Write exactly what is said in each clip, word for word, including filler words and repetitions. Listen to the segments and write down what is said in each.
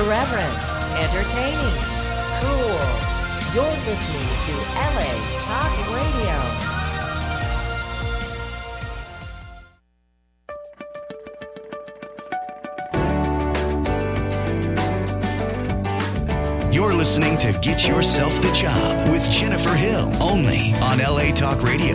irreverent, entertaining, cool. You're listening to L A Talk Radio. You're listening to Get Yourself the Job with Jennifer Hill, only on L A Talk Radio.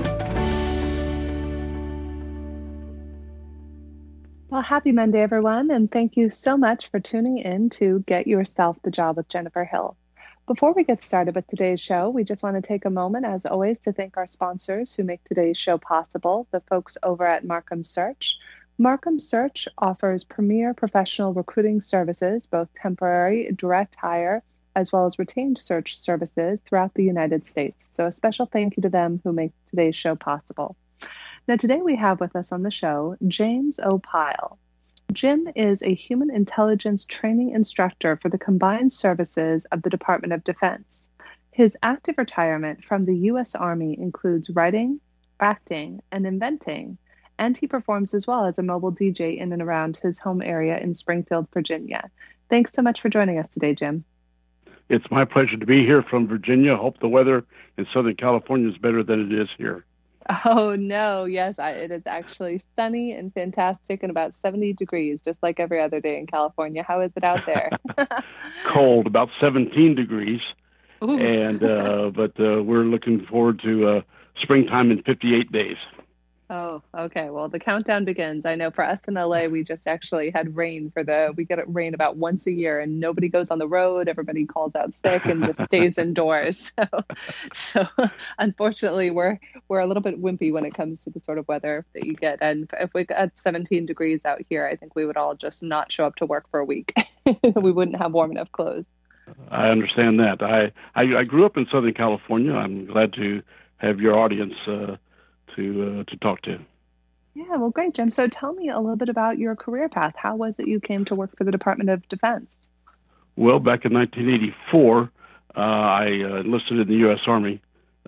Well, happy Monday, everyone, and thank you so much for tuning in to Get Yourself the Job with Jennifer Hill. Before we get started with today's show, we just want to take a moment, as always, to thank our sponsors who make today's show possible, the folks over at Markham Search. Markham Search offers premier professional recruiting services, both temporary, direct hire, as well as retained search services throughout the United States. So a special thank you to them who make today's show possible. Now, today we have with us on the show, James O. Pyle. Jim is a human intelligence training instructor for the combined services of the Department of Defense. His active retirement from the U S Army includes writing, acting, and inventing, and he performs as well as a mobile D J in and around his home area in Springfield, Virginia. Thanks so much for joining us today, Jim. It's my pleasure to be here from Virginia. Hope the weather in Southern California is better than it is here. Oh, no. Yes, I, it is actually sunny and fantastic and about seventy degrees, just like every other day in California. How is it out there? Cold, about seventeen degrees. Ooh. and uh, But uh, we're looking forward to uh, springtime in fifty-eight days. Oh, okay. Well, the countdown begins. I know for us in L A, we just actually had rain for the, we get rain about once a year and nobody goes on the road. Everybody calls out sick and just stays indoors. So, so unfortunately, we're, we're a little bit wimpy when it comes to the sort of weather that you get. And if we got seventeen degrees out here, I think we would all just not show up to work for a week. We wouldn't have warm enough clothes. I understand that. I, I, I grew up in Southern California. I'm glad to have your audience uh, to uh, to talk to. Yeah, well, great, Jim. So tell me a little bit about your career path. How was it you came to work for the Department of Defense? Well, back in nineteen eighty-four, uh, I uh, enlisted in the U S Army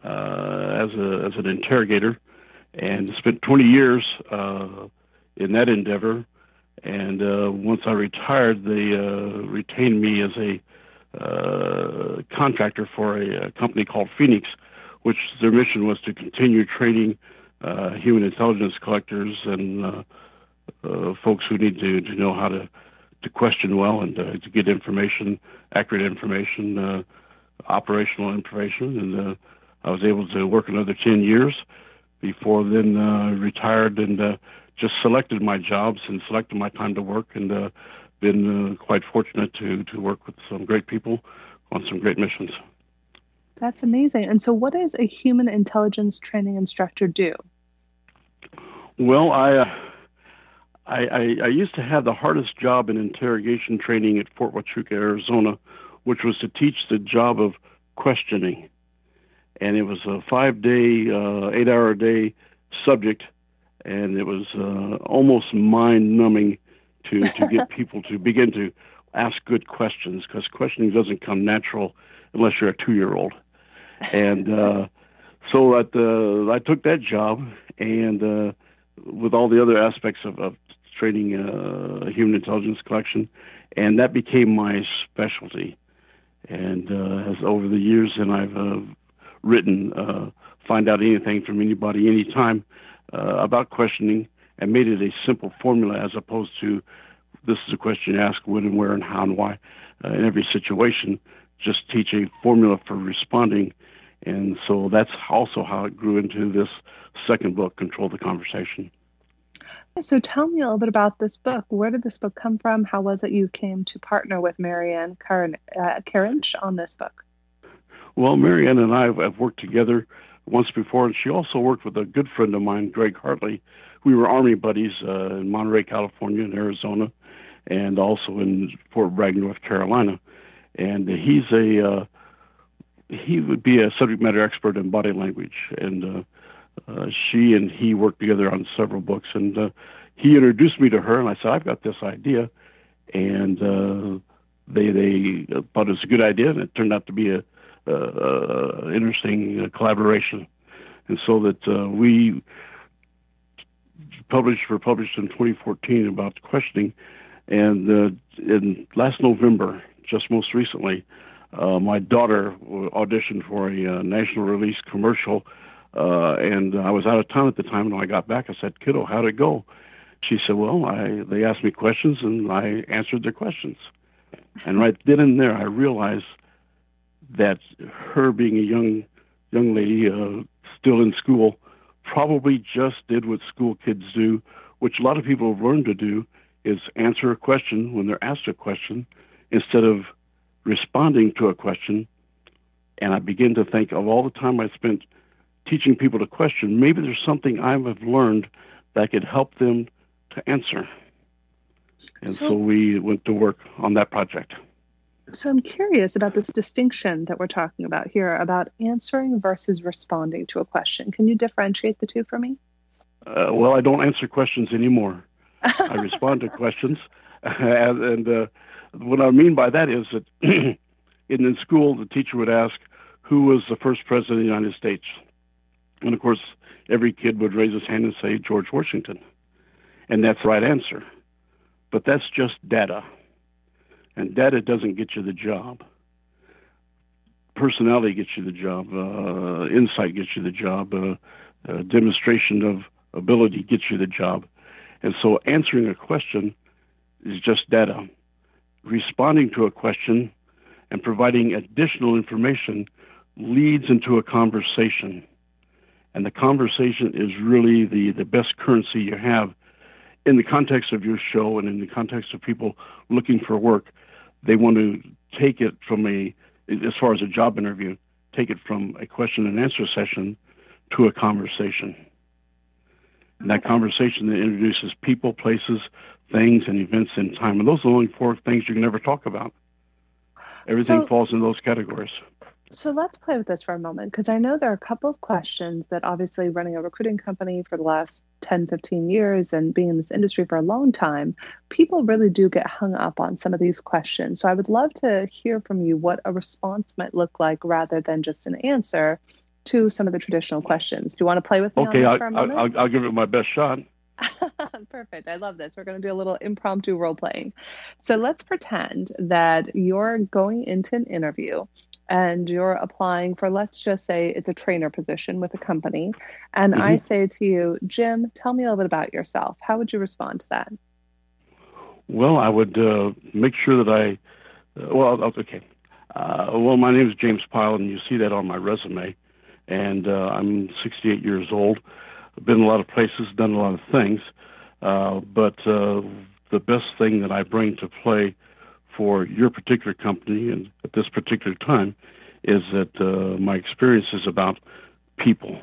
uh, as a as an interrogator, and spent twenty years uh, in that endeavor. And uh, once I retired, they uh, retained me as a uh, contractor for a, a company called Phoenix, which their mission was to continue training uh, human intelligence collectors and uh, uh, folks who need to, to know how to, to question well and uh, to get information, accurate information, uh, operational information. And uh, I was able to work another ten years before then uh, retired and uh, just selected my jobs and selected my time to work, and uh, been uh, quite fortunate to, to work with some great people on some great missions. That's amazing. And so what does a human intelligence training instructor do? Well, I, uh, I, I, I used to have the hardest job in interrogation training at Fort Huachuca, Arizona, which was to teach the job of questioning. And it was a five-day, uh, eight-hour-a-day subject, and it was uh, almost mind-numbing to, to get people to begin to ask good questions, because questioning doesn't come natural unless you're a two-year-old. And uh, so at, uh, I took that job, and uh, with all the other aspects of, of training uh, human intelligence collection, and that became my specialty. And uh, as over the years, and I've uh, written uh, Find Out Anything from Anybody, Anytime uh, about questioning, and made it a simple formula as opposed to this is a question asked when and where and how and why uh, in every situation. Just teach a formula for responding. And so that's also how it grew into this second book, Control the Conversation. So tell me a little bit about this book. Where did this book come from? How was it you came to partner with Marianne Karen, uh, Karinch on this book? Well, Marianne and I have worked together once before, and she also worked with a good friend of mine, Greg Hartley. We were Army buddies uh, in Monterey, California, and Arizona, and also in Fort Bragg, North Carolina. And he's a uh, he would be a subject matter expert in body language, and uh, uh, she and he worked together on several books. And uh, he introduced me to her, and I said, "I've got this idea," and uh, they they thought it was a good idea, and it turned out to be a, a, a interesting uh, collaboration. And so that uh, we published were published in twenty fourteen about questioning. And uh, in last November, just most recently, uh, my daughter auditioned for a uh, national release commercial, uh, and I was out of town at the time. And when I got back, I said, "Kiddo, how'd it go?" She said, "Well, I they asked me questions, and I answered their questions." And right then and there, I realized that her being a young young lady, uh, still in school, probably just did what school kids do, which a lot of people have learned to do, is answer a question when they're asked a question instead of responding to a question. And I begin to think of all the time I spent teaching people to question, maybe there's something I have learned that could help them to answer. And so, so we went to work on that project. So I'm curious about this distinction that we're talking about here about answering versus responding to a question. Can you differentiate the two for me? Uh, well, I don't answer questions anymore. I respond to questions. And, and uh, what I mean by that is that in, in school, the teacher would ask, who was the first president of the United States? And of course, every kid would raise his hand and say George Washington. And that's the right answer. But that's just data. And data doesn't get you the job. Personality gets you the job. Uh, insight gets you the job. Uh, uh, demonstration of ability gets you the job. And so answering a question is just data. Responding to a question and providing additional information leads into a conversation. And the conversation is really the, the best currency you have. In the context of your show and in the context of people looking for work, they want to take it from a, as far as a job interview, take it from a question and answer session to a conversation. And that conversation that introduces people, places, things, and events in time. And those are the only four things you can never talk about. Everything so, falls in those categories. So let's play with this for a moment, because I know there are a couple of questions that obviously running a recruiting company for the last ten, fifteen years and being in this industry for a long time, people really do get hung up on some of these questions. So I would love to hear from you what a response might look like rather than just an answer to some of the traditional questions. Do you want to play with me okay, on this I'll, for a moment? I'll, I'll give it my best shot. Perfect. I love this. We're going to do a little impromptu role playing. So let's pretend that you're going into an interview and you're applying for, let's just say it's a trainer position with a company. And mm-hmm. I say to you, Jim, tell me a little bit about yourself. How would you respond to that? Well, I would uh, make sure that I, uh, well, okay. Uh, well, my name is James Pyle, and you see that on my resume. And uh, I'm sixty-eight years old. I've been in a lot of places, done a lot of things. Uh, but uh, the best thing that I bring to play for your particular company and at this particular time is that uh, my experience is about people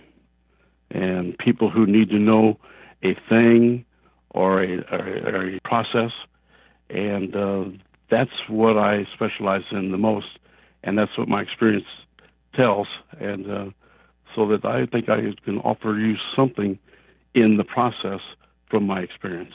and people who need to know a thing or a, or a process. And uh, that's what I specialize in the most. And that's what my experience tells. And uh, so that I think I can offer you something in the process from my experience.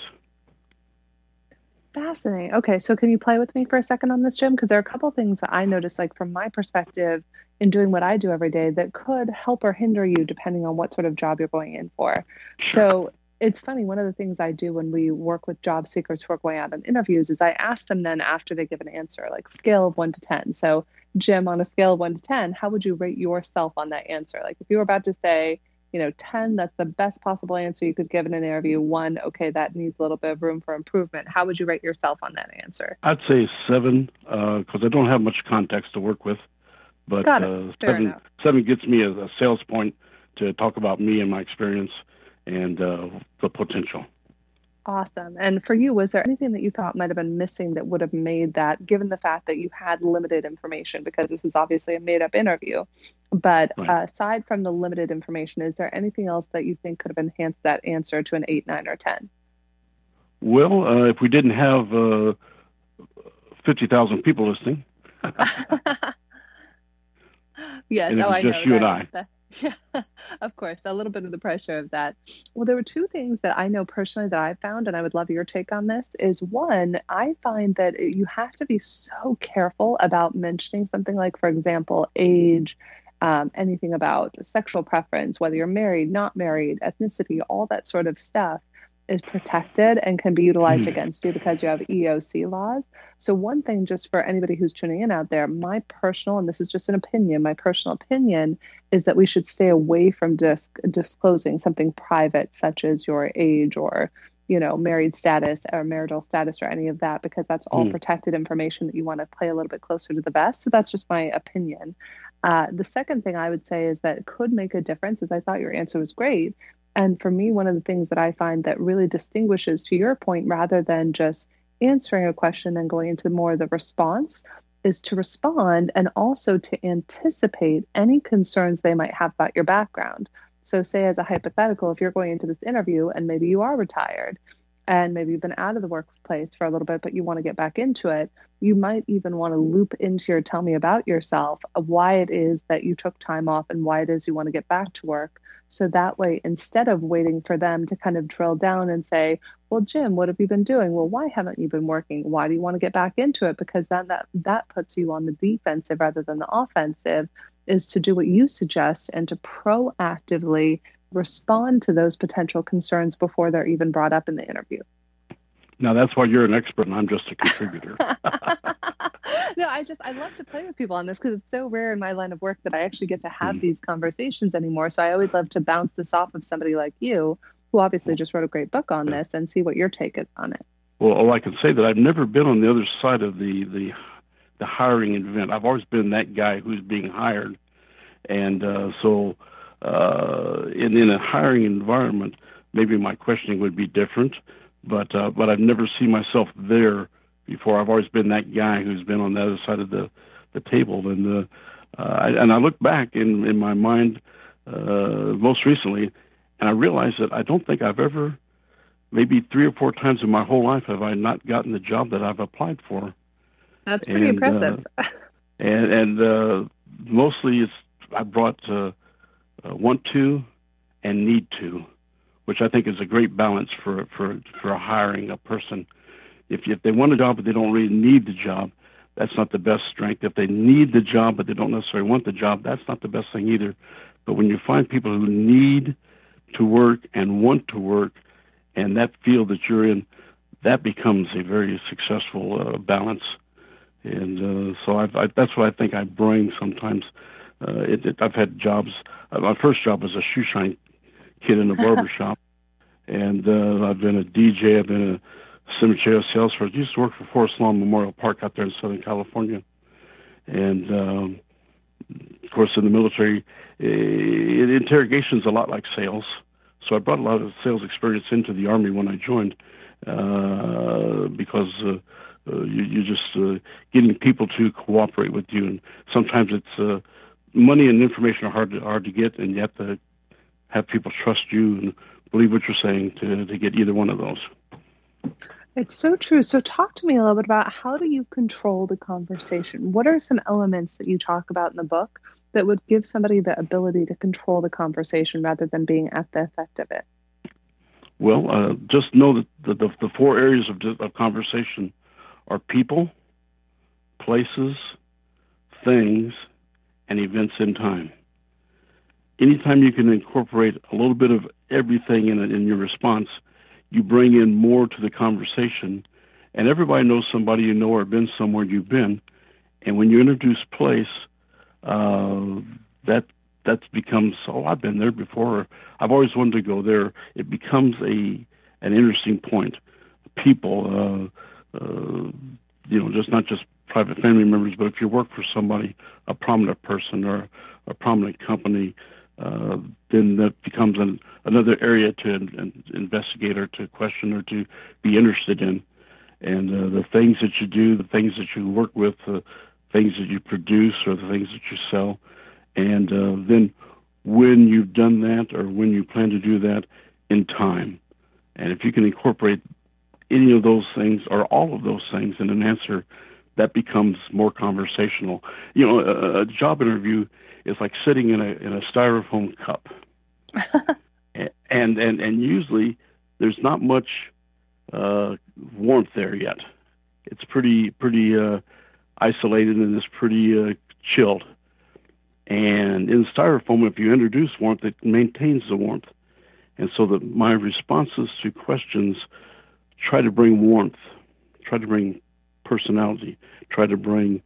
Fascinating. Okay, so can you play with me for a second on this, Jim? Because there are a couple of things that I notice, like from my perspective in doing what I do every day, that could help or hinder you depending on what sort of job you're going in for. Sure. So it's funny, one of the things I do when we work with job seekers who are going out on interviews is I ask them then after they give an answer, like scale of one to ten. So Jim, on a scale of one to ten, how would you rate yourself on that answer? Like if you were about to say, you know, ten, that's the best possible answer you could give in an interview. One, okay, that needs a little bit of room for improvement. How would you rate yourself on that answer? I'd say seven, because uh, I don't have much context to work with. But Got it. Uh, Fair seven, enough. seven gets me as a sales point to talk about me and my experience and uh, the potential. Awesome. And for you, was there anything that you thought might have been missing that would have made that, given the fact that you had limited information, because this is obviously a made-up interview, but Right. uh, aside from the limited information, is there anything else that you think could have enhanced that answer to an eight, nine, or ten? Well, uh, if we didn't have uh, fifty thousand people listening, Yes. and it Oh, was I just know. you and That, I. that, yeah, of course. A little bit of the pressure of that. Well, there were two things that I know personally that I found, and I would love your take on this, is one, I find that you have to be so careful about mentioning something like, for example, age, um, anything about sexual preference, whether you're married, not married, ethnicity, all that sort of stuff. is protected and can be utilized against you because you have E O C laws. So one thing, just for anybody who's tuning in out there, my personal, and this is just an opinion, my personal opinion is that we should stay away from dis- disclosing something private, such as your age or, you know, married status or marital status or any of that, because that's all mm. protected information that you want to play a little bit closer to the vest. So that's just my opinion. Uh, the second thing I would say is that could make a difference, is I thought your answer was great. And for me, one of the things that I find that really distinguishes, to your point, rather than just answering a question and going into more of the response, is to respond and also to anticipate any concerns they might have about your background. So say, as a hypothetical, if you're going into this interview and maybe you are retired and maybe you've been out of the workplace for a little bit, but you want to get back into it, you might even want to loop into your tell me about yourself, why it is that you took time off and why it is you want to get back to work. So that way, instead of waiting for them to kind of drill down and say, well, Jim, what have you been doing? Well, why haven't you been working? Why do you want to get back into it? Because then that, that puts you on the defensive rather than the offensive, is to do what you suggest and to proactively respond to those potential concerns before they're even brought up in the interview. Now, that's why you're an expert and I'm just a contributor. No, I just, I love to play with people on this because it's so rare in my line of work that I actually get to have mm. these conversations anymore. So I always love to bounce this off of somebody like you, who obviously just wrote a great book on this, and see what your take is on it. Well, I can say that I've never been on the other side of the, the, the hiring event. I've always been that guy who's being hired. And uh, so uh, in, in a hiring environment, maybe my questioning would be different, but uh, but I've never seen myself there before. I've always been that guy who's been on the other side of the, the table. And uh, uh, I, and I look back in, in my mind uh, most recently, and I realize that I don't think I've ever, maybe three or four times in my whole life, have I not gotten the job that I've applied for. That's pretty and, impressive. Uh, and and uh, mostly it's I brought uh, uh, want to and need to, which I think is a great balance for for for hiring a person. If if they want a job but they don't really need the job, that's not the best strength. If they need the job but they don't necessarily want the job, that's not the best thing either. But when you find people who need to work and want to work, and that field that you're in, that becomes a very successful uh, balance. And uh, so I've, I, that's what I think I bring sometimes. Uh, it, it, I've had jobs. Uh, my first job was a shoe shine kid in a barber shop, and uh, I've been a D J. I've been a cemetery salesperson. I used to work for Forest Lawn Memorial Park out there in Southern California, and um, of course in the military, uh, interrogation is a lot like sales. So I brought a lot of sales experience into the Army when I joined, uh, because uh, uh, you, you're just uh, getting people to cooperate with you, and sometimes it's uh, money and information are hard to, hard to get, and you have to have people trust you and believe what you're saying to, to get either one of those. It's so true. So talk to me a little bit about, how do you control the conversation? What are some elements that you talk about in the book that would give somebody the ability to control the conversation rather than being at the effect of it? Well, uh, just know that the, the, the four areas of, of conversation are people, places, things, and events in time. Anytime you can incorporate a little bit of everything in, in your response, you bring in more to the conversation. And everybody knows somebody you know or been somewhere you've been. And when you introduce place, uh, that that becomes, oh, I've been there before. I've always wanted to go there. It becomes a an interesting point. People, uh, uh, you know, just not just private family members, but if you work for somebody, a prominent person or a prominent company, uh, then that becomes an, another area to in, investigate or to question or to be interested in. And uh, the things that you do, the things that you work with, the things that you produce or the things that you sell. And uh, then when you've done that or when you plan to do that, in time. And if you can incorporate any of those things or all of those things in an answer, that becomes more conversational. You know, a, a job interview is like sitting in a in a styrofoam cup, and and and usually there's not much uh, warmth there yet. It's pretty pretty uh, isolated and it's pretty uh, chilled. And in styrofoam, if you introduce warmth, it maintains the warmth. And so that my responses to questions try to bring warmth, try to bring personality, try to bring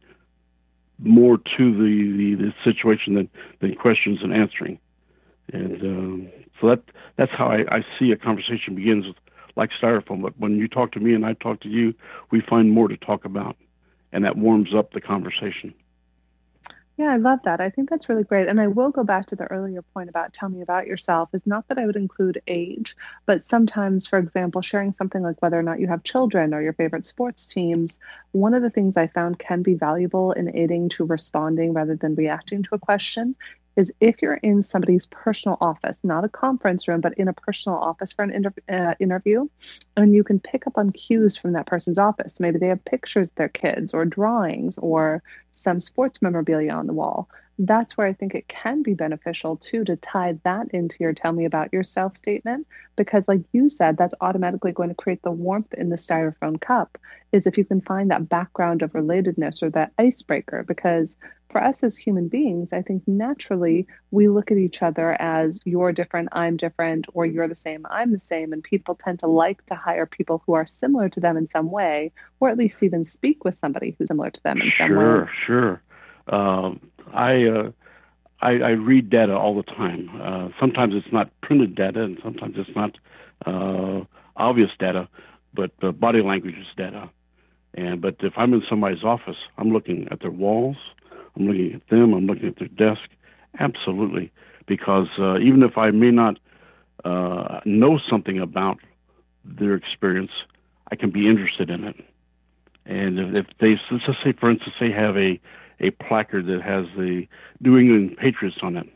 more to the, the, the situation than, than questions and answering. And um, so that that's how I, I see a conversation begins with, like styrofoam. But when you talk to me and I talk to you, we find more to talk about, and that warms up the conversation. Yeah, I love that. I think that's really great. And I will go back to the earlier point about tell me about yourself. It's not that I would include age, but sometimes, for example, sharing something like whether or not you have children or your favorite sports teams, one of the things I found can be valuable in aiding to responding rather than reacting to a question is if you're in somebody's personal office, not a conference room, but in a personal office for an inter- uh, interview, and you can pick up on cues from that person's office. Maybe they have pictures of their kids or drawings or some sports memorabilia on the wall. That's where I think it can be beneficial too to tie that into your tell me about yourself statement, because like you said, that's automatically going to create the warmth in the styrofoam cup is if you can find that background of relatedness or that icebreaker. Because for us as human beings, I think naturally we look at each other as you're different, I'm different, or you're the same, I'm the same. And people tend to like to hire people who are similar to them in some way, or at least even speak with somebody who's similar to them in some way. Sure, sure. Um, I, uh, I I read data all the time. Uh, sometimes it's not printed data, and sometimes it's not uh, obvious data, but uh, body language is data. And but if I'm in somebody's office, I'm looking at their walls, I'm looking at them, I'm looking at their desk, absolutely, because uh, even if I may not uh, know something about their experience, I can be interested in it. And if, if they, let's just say, for instance, they have a a placard that has the New England Patriots on it.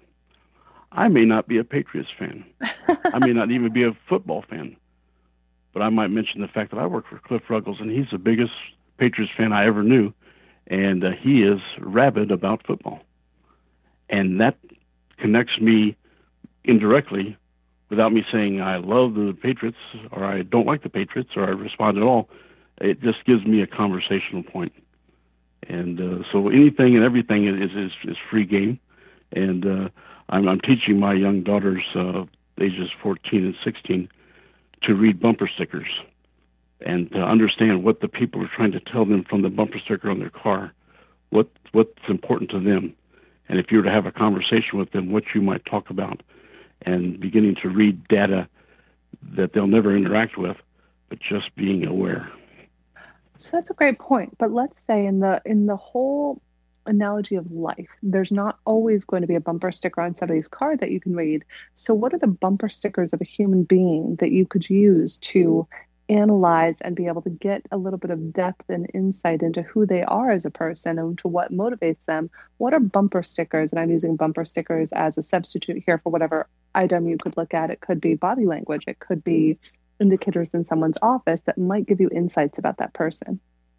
I may not be a Patriots fan. I may not even be a football fan. But I might mention the fact that I work for Cliff Ruggles, and he's the biggest Patriots fan I ever knew. And uh, he is rabid about football. And that connects me indirectly without me saying I love the Patriots or I don't like the Patriots or I respond at all. It just gives me a conversational point. And uh, so anything and everything is is, is free game. And uh, I'm, I'm teaching my young daughters, uh, ages fourteen and sixteen, to read bumper stickers and to understand what the people are trying to tell them from the bumper sticker on their car, what what's important to them. And if you were to have a conversation with them, what you might talk about, and beginning to read data that they'll never interact with, but just being aware. So that's a great point. But let's say in the in the whole analogy of life, there's not always going to be a bumper sticker on somebody's car that you can read. So what are the bumper stickers of a human being that you could use to analyze and be able to get a little bit of depth and insight into who they are as a person and to what motivates them? What are bumper stickers? And I'm using bumper stickers as a substitute here for whatever item you could look at. It could be body language. It could be indicators in someone's office that might give you insights about that person.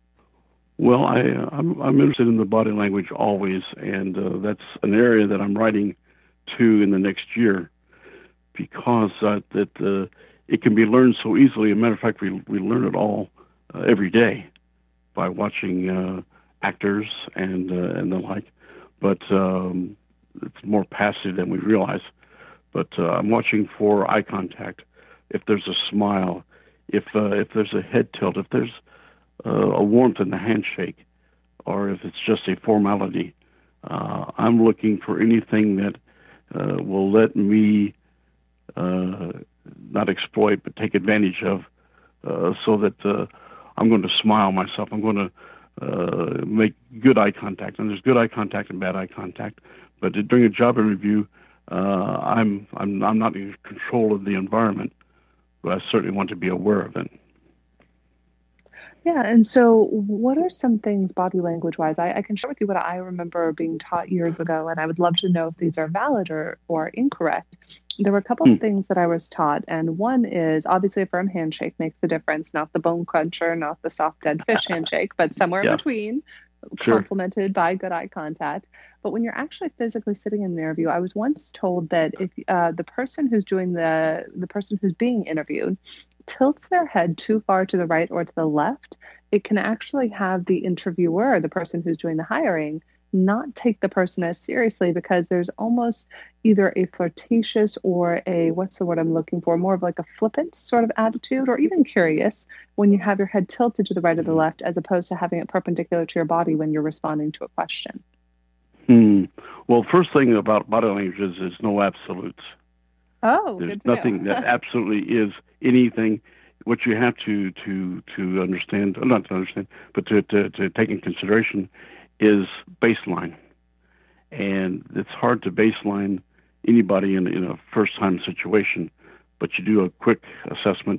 Well, I, uh, I'm, I'm interested in the body language always, and uh, that's an area that I'm writing to in the next year because uh, that uh, it can be learned so easily. As a matter of fact, we, we learn it all uh, every day by watching uh, actors and uh, and the like, but um, it's more passive than we realize. But uh, I'm watching for eye contact. If there's a smile, if uh, if there's a head tilt, if there's uh, a warmth in the handshake, or if it's just a formality, uh, I'm looking for anything that uh, will let me uh, not exploit but take advantage of, uh, so that uh, I'm going to smile myself. I'm going to uh, make good eye contact, and there's good eye contact and bad eye contact. But during a job interview, uh, I'm I'm I'm not in control of the environment. But I certainly want to be aware of it. Yeah, and so what are some things body language-wise? I, I can share with you what I remember being taught years ago, and I would love to know if these are valid or, or incorrect. There were a couple Hmm. of things that I was taught, and one is obviously a firm handshake makes a difference, not the bone cruncher, not the soft dead fish handshake, but somewhere Yeah. in between, Sure. complemented by good eye contact. But when you're actually physically sitting in an interview, I was once told that if uh, the person who's doing the the person who's being interviewed tilts their head too far to the right or to the left, it can actually have the interviewer, the person who's doing the hiring, not take the person as seriously because there's almost either a flirtatious or a, what's the word I'm looking for, more of like a flippant sort of attitude, or even curious when you have your head tilted to the right or the left, as opposed to having it perpendicular to your body when you're responding to a question. Hmm. Well, first thing about body language is there's no absolutes. Oh, There's good to nothing know. that absolutely is anything. What you have to to to understand, not to understand, but to, to, to take in consideration is baseline. And it's hard to baseline anybody in, in a first-time situation, but you do a quick assessment.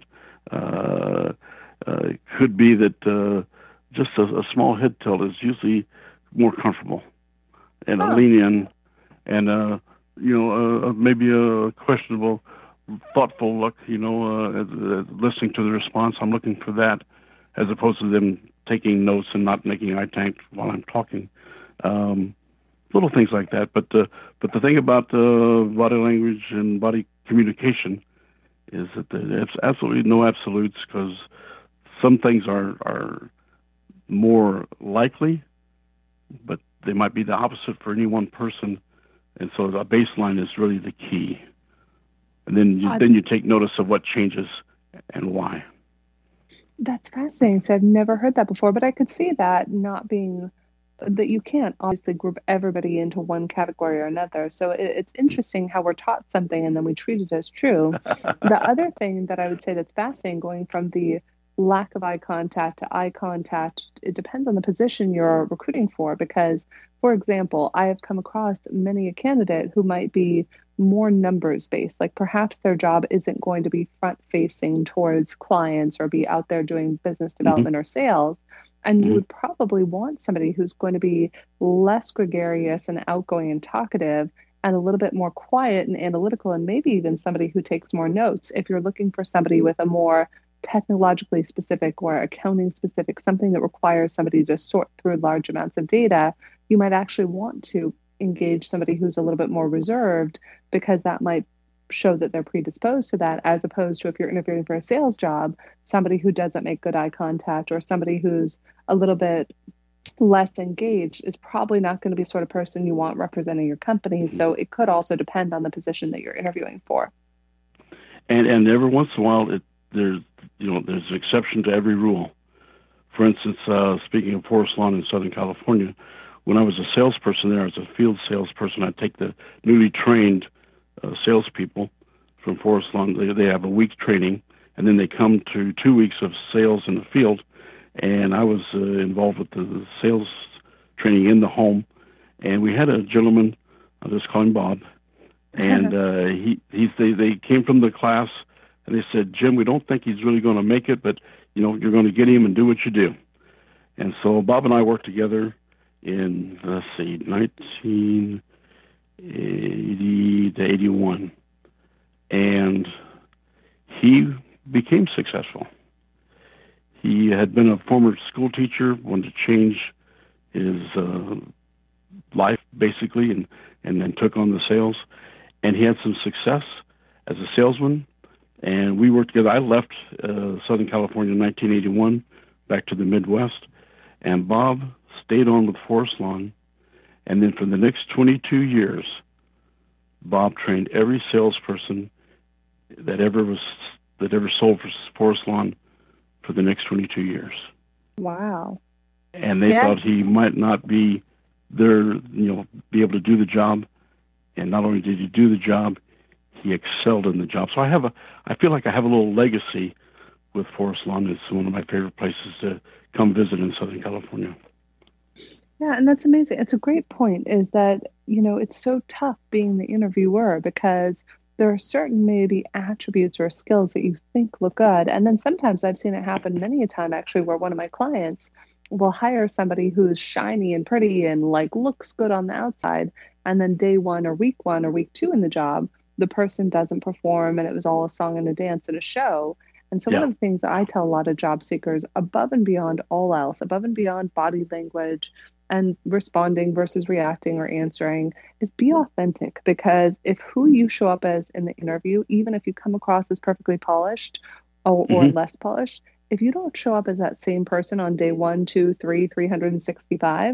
Uh, uh, it could be that uh, just a, a small head tilt is usually more comfortable, and Oh. a lean in, and uh, you know uh, maybe a questionable, thoughtful look. You know, uh, uh, listening to the response. I'm looking for that, as opposed to them taking notes and not making eye contact while I'm talking. Um, little things like that. But uh, but the thing about uh, body language and body communication is that there's absolutely no absolutes, because some things are are more likely, but they might be the opposite for any one person. And so the baseline is really the key. And then you, I- then you take notice of what changes and why. That's fascinating. So I've never heard that before, but I could see that not being that you can't obviously group everybody into one category or another. So it, it's interesting how we're taught something and then we treat it as true. The other thing that I would say that's fascinating, going from the lack of eye contact to eye contact, it depends on the position you're recruiting for. Because, for example, I have come across many a candidate who might be more numbers based, like perhaps their job isn't going to be front facing towards clients or be out there doing business development mm-hmm. or sales. And mm-hmm. you would probably want somebody who's going to be less gregarious and outgoing and talkative, and a little bit more quiet and analytical, and maybe even somebody who takes more notes. If you're looking for somebody with a more technologically specific or accounting specific, something that requires somebody to sort through large amounts of data, you might actually want to engage somebody who's a little bit more reserved, because that might show that they're predisposed to that, as opposed to if you're interviewing for a sales job, somebody who doesn't make good eye contact or somebody who's a little bit less engaged is probably not going to be the sort of person you want representing your company. So it could also depend on the position that you're interviewing for. And and every once in a while, it, there's you know there's an exception to every rule. For instance, uh, speaking of Forest Lawn in Southern California, when I was a salesperson there, as a field salesperson, I'd take the newly trained uh, salespeople from Forest Lawn. They, they have a week training, and then they come to two weeks of sales in the field. And I was uh, involved with the sales training in the home. And we had a gentleman, I'll just call him Bob, and uh, he he's, they, they came from the class, and they said, Jim, we don't think he's really going to make it, but, you know, you're going to get him and do what you do. And so Bob and I worked together in, let's see, nineteen eighty to eighty-one. And he became successful. He had been a former school teacher, wanted to change his uh, life, basically, and, and then took on the sales. And he had some success as a salesman. And we worked together. I left uh, Southern California in nineteen eighty-one, back to the Midwest. And Bob stayed on with Forest Lawn. And then for the next twenty-two years, Bob trained every salesperson that ever was that ever sold for Forest Lawn for the next twenty-two years. Wow. And they yeah. thought he might not be there, you know, be able to do the job. And not only did he do the job, he excelled in the job. So I have a, I feel like I have a little legacy with Forest Lawn. It's one of my favorite places to come visit in Southern California. Yeah, and that's amazing. It's a great point, is that, you know, it's so tough being the interviewer, because there are certain maybe attributes or skills that you think look good. And then sometimes I've seen it happen many a time, actually, where one of my clients will hire somebody who's shiny and pretty and like looks good on the outside. And then day one or week one or week two in the job, the person doesn't perform, and it was all a song and a dance and a show. And so yeah. one of the things that I tell a lot of job seekers, above and beyond all else, above and beyond body language and responding versus reacting or answering, is be authentic. Because if who you show up as in the interview, even if you come across as perfectly polished or, or mm-hmm. less polished, if you don't show up as that same person on day one, two, three, three hundred sixty-five,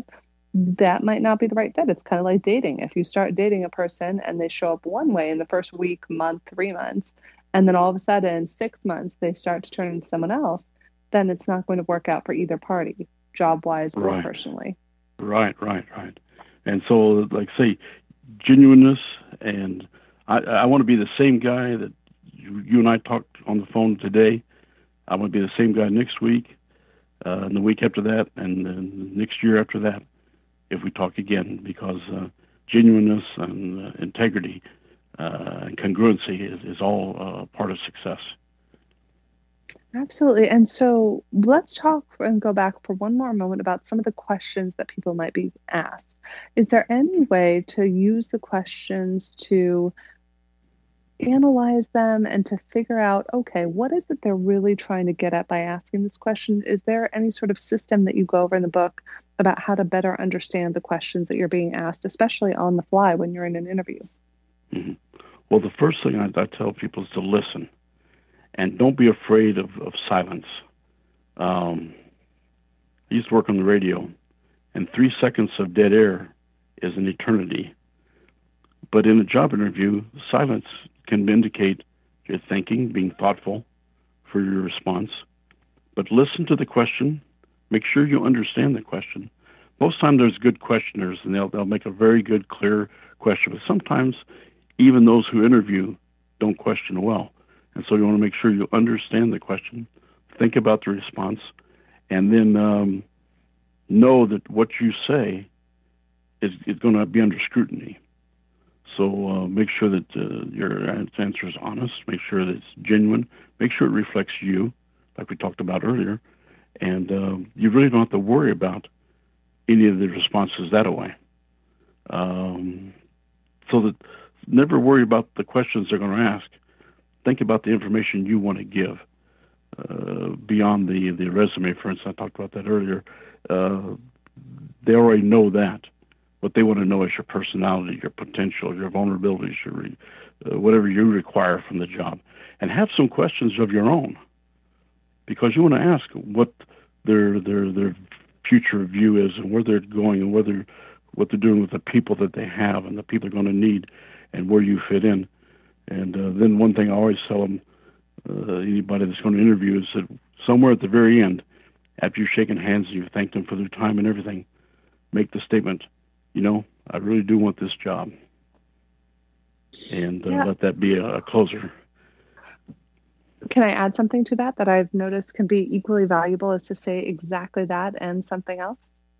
that might not be the right fit. It's kind of like dating. If you start dating a person and they show up one way in the first week, month, three months, and then all of a sudden, six months, they start to turn into someone else, then it's not going to work out for either party, job-wise or Right. personally. Right, right, right. And so, like, say, genuineness, and I, I want to be the same guy that you, you and I talked on the phone today. I want to be the same guy next week, uh, and the week after that, and then next year after that, if we talk again, because uh, genuineness and uh, integrity uh, and congruency is, is all uh, part of success. Absolutely. And so let's talk and go back for one more moment about some of the questions that people might be asked. Is there any way to use the questions to analyze them and to figure out, okay, what is it they're really trying to get at by asking this question? Is there any sort of system that you go over in the book about how to better understand the questions that you're being asked, especially on the fly when you're in an interview? Mm-hmm. Well, the first thing I, I tell people is to listen. And don't be afraid of, of silence. Um, I used to work on the radio, and three seconds of dead air is an eternity. But in a job interview, silence can indicate you're thinking, being thoughtful for your response. But listen to the question. Make sure you understand the question. Most times there's good questioners, and they'll, they'll make a very good, clear question. But sometimes even those who interview don't question well. And so you want to make sure you understand the question, think about the response, and then um, know that what you say is, is going to be under scrutiny. So uh, make sure that uh, your answer is honest, make sure that it's genuine, make sure it reflects you, like we talked about earlier, and uh, you really don't have to worry about any of the responses that way. Um, so that never worry about the questions they're going to ask. Think about the information you want to give uh, beyond the, the resume, for instance. I talked about that earlier. Uh, they already know that. What they want to know is your personality, your potential, your vulnerabilities, your, uh, whatever you require from the job. And have some questions of your own, because you want to ask what their their their future view is and where they're going and whether what they're doing with the people that they have and the people they're going to need and where you fit in. And uh, then one thing I always tell them, uh, anybody that's going to interview, is that somewhere at the very end, after you've shaken hands and you've thanked them for their time and everything, make the statement, you know, I really do want this job. And uh, Yeah. let that be a, a closer. Can I add something to that that I've noticed can be equally valuable, is to say exactly that and something else?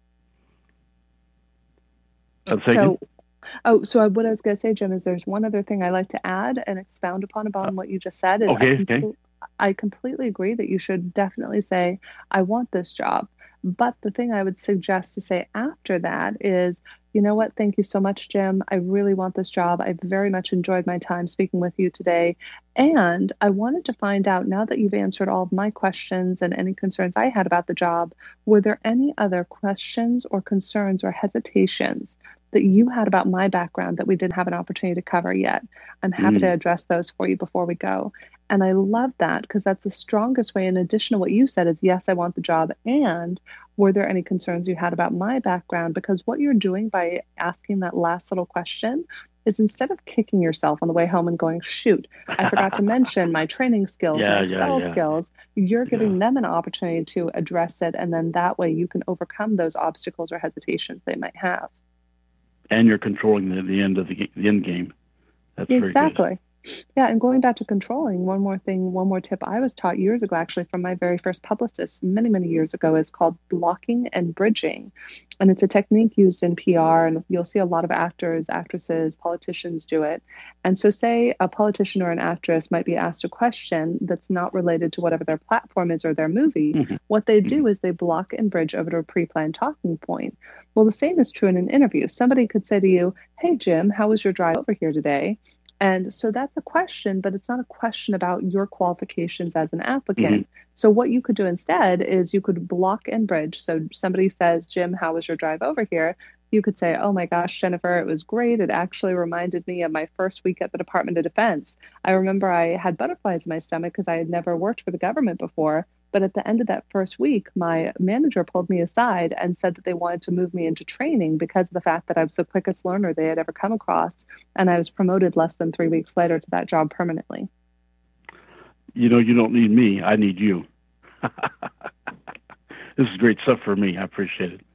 Uh, say So, again? oh, so I- what I was going to say, Jim, is there's one other thing I like to add and expound upon upon what you just said. Is I, Okay, okay. comple- I completely agree that you should definitely say, I want this job. But the thing I would suggest to say after that is, you know what? Thank you so much, Jim. I really want this job. I very much enjoyed my time speaking with you today. And I wanted to find out, now that you've answered all of my questions and any concerns I had about the job, were there any other questions or concerns or hesitations that you had about my background that we didn't have an opportunity to cover yet? I'm happy to Mm. address those for you before we go. And I love that, because that's the strongest way, in addition to what you said, is yes, I want the job. And were there any concerns you had about my background? Because what you're doing by asking that last little question is, instead of kicking yourself on the way home and going, shoot, I forgot to mention my training skills, Yeah, my yeah, Excel yeah. skills, you're giving Yeah. them an opportunity to address it. And then that way you can overcome those obstacles or hesitations they might have. And you're controlling the, the end of the, ga- the end game. That's very good. Exactly. Yeah, and going back to controlling, one more thing, one more tip I was taught years ago, actually, from my very first publicist many, many years ago, is called blocking and bridging. And it's a technique used in P R, and you'll see a lot of actors, actresses, politicians do it. And so say a politician or an actress might be asked a question that's not related to whatever their platform is or their movie. Mhm. What they do is they block and bridge over to a pre-planned talking point. Well, the same is true in an interview. Somebody could say to you, hey, Jim, how was your drive over here today? And so that's a question, but it's not a question about your qualifications as an applicant. So what you could do instead is you could block and bridge. So somebody says, Jim, how was your drive over here? You could say, oh my gosh, Jennifer, it was great. It actually reminded me of my first week at the Department of Defense. I remember I had butterflies in my stomach because I had never worked for the government before. But at the end of that first week, my manager pulled me aside and said that they wanted to move me into training because of the fact that I was the quickest learner they had ever come across. And I was promoted less than three weeks later to that job permanently. You know, you don't need me. I need you. This is great stuff for me. I appreciate it.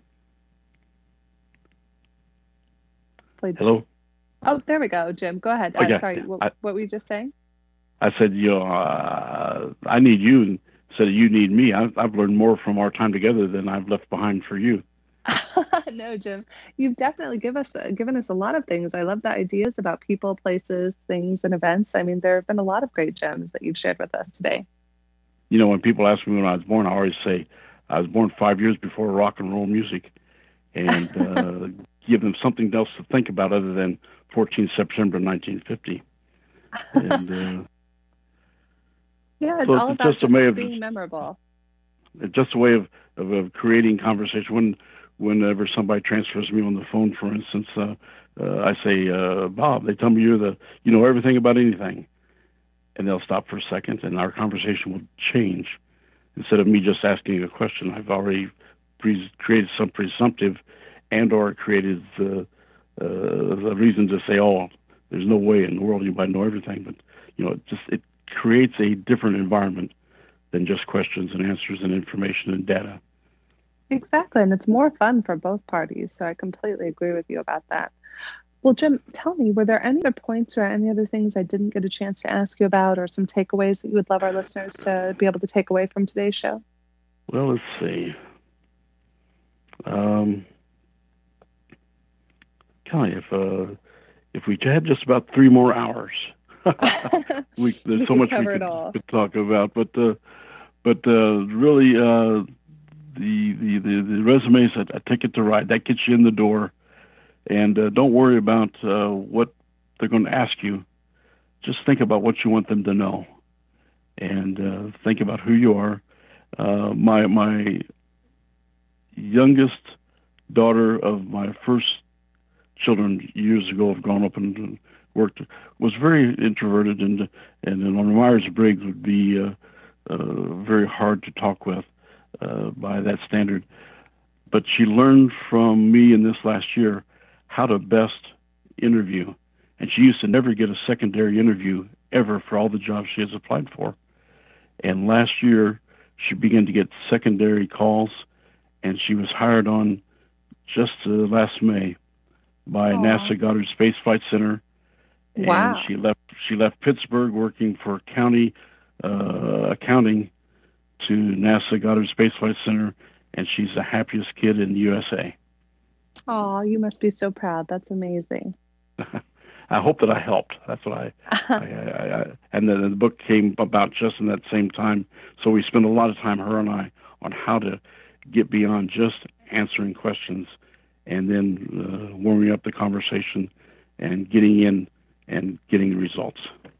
Played Hello? Oh, there we go, Jim. Go ahead. Oh, yeah. Uh, sorry, what, I, what were you just saying? I said, you know, uh, I need you, and said you need me. I've, I've learned more from our time together than I've left behind for you. No, Jim, you've definitely give us, uh, given us a lot of things. I love the ideas about people, places, things, and events. I mean, there have been a lot of great gems that you've shared with us today. You know, when people ask me when I was born, I always say I was born five years before rock and roll music, and uh, give them something else to think about other than fourteenth of September nineteen fifty. And, uh, yeah, it's so all it's about just just, a way of, being memorable. It's just a way of, of, of creating conversation. When whenever somebody transfers me on the phone, for instance, uh, uh, I say, uh, Bob, they tell me you're the you know everything about anything. And they'll stop for a second, and our conversation will change. Instead of me just asking a question, I've already pre- created some presumptive and or created the, uh, the reason to say, oh, there's no way in the world anybody know everything. But, you know, it just it creates a different environment than just questions and answers and information and data. Exactly, and it's more fun for both parties, so I completely agree with you about that. Well, Jim, tell me, were there any other points or any other things I didn't get a chance to ask you about, or some takeaways that you would love our listeners to be able to take away from today's show? Well, let's see. Um, Kelly, if uh, if we had just about three more hours, we, there's we so much we cover could, it all. could talk about. But uh, but uh, really, uh, the, the the the resume is a, a ticket to ride. That gets you in the door. And uh, don't worry about uh, what they're going to ask you. Just think about what you want them to know, and uh, think about who you are. Uh, my my youngest daughter of my first children years ago have grown up and worked was very introverted, and and on Myers-Briggs would be uh, uh, very hard to talk with uh, by that standard. But she learned from me in this last year how to best interview. And she used to never get a secondary interview ever for all the jobs she has applied for. And last year, she began to get secondary calls, and she was hired on just uh, last May by Aww. NASA Goddard Space Flight Center. And Wow. she left she left Pittsburgh working for county uh, accounting to NASA Goddard Space Flight Center, and she's the happiest kid in the U S A. Oh, you must be so proud. That's amazing. I hope that I helped. That's what I, I, I, I and then the book came about just in that same time. So we spent a lot of time, her and I, on how to get beyond just answering questions, and then uh, warming up the conversation and getting in and getting the results.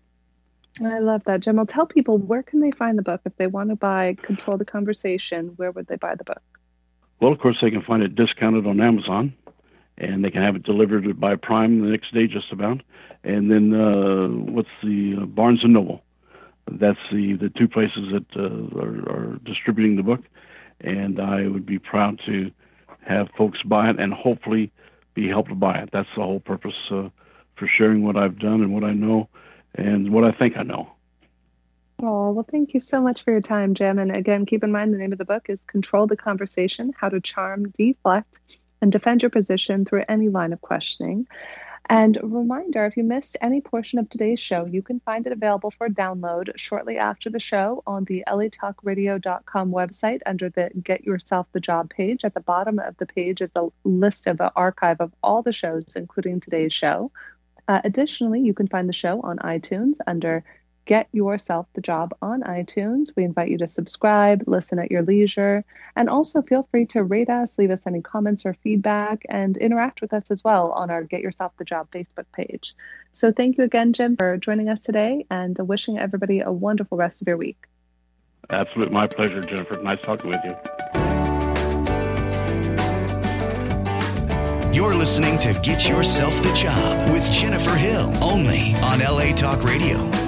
I love that, Jim. I'll tell people, where can they find the book? If they want to buy Control the Conversation, where would they buy the book? Well, of course, they can find it discounted on Amazon, and they can have it delivered by Prime the next day just about. And then uh, what's the uh, Barnes and Noble? That's the, the two places that uh, are, are distributing the book. And I would be proud to have folks buy it and hopefully be helped by it. That's the whole purpose uh, for sharing what I've done and what I know and what I think I know. Oh, well, thank you so much for your time, Jim. And again, keep in mind the name of the book is Control the Conversation, How to Charm, Deflect, and Defend Your Position Through Any Line of Questioning. And a reminder, if you missed any portion of today's show, you can find it available for download shortly after the show on the L A talk radio dot com website under the Get Yourself the Job page. At the bottom of the page is a list of an archive of all the shows, including today's show. Uh, additionally, you can find the show on iTunes under Get Yourself the Job on iTunes. We invite you to subscribe, listen at your leisure, and also feel free to rate us, leave us any comments or feedback, and interact with us as well on our Get Yourself the Job Facebook page. So thank you again, Jim, for joining us today, and wishing everybody a wonderful rest of your week. Absolutely. My pleasure, Jennifer. Nice talking with you. You're listening to Get Yourself the Job with Jennifer Hill, only on L A Talk Radio.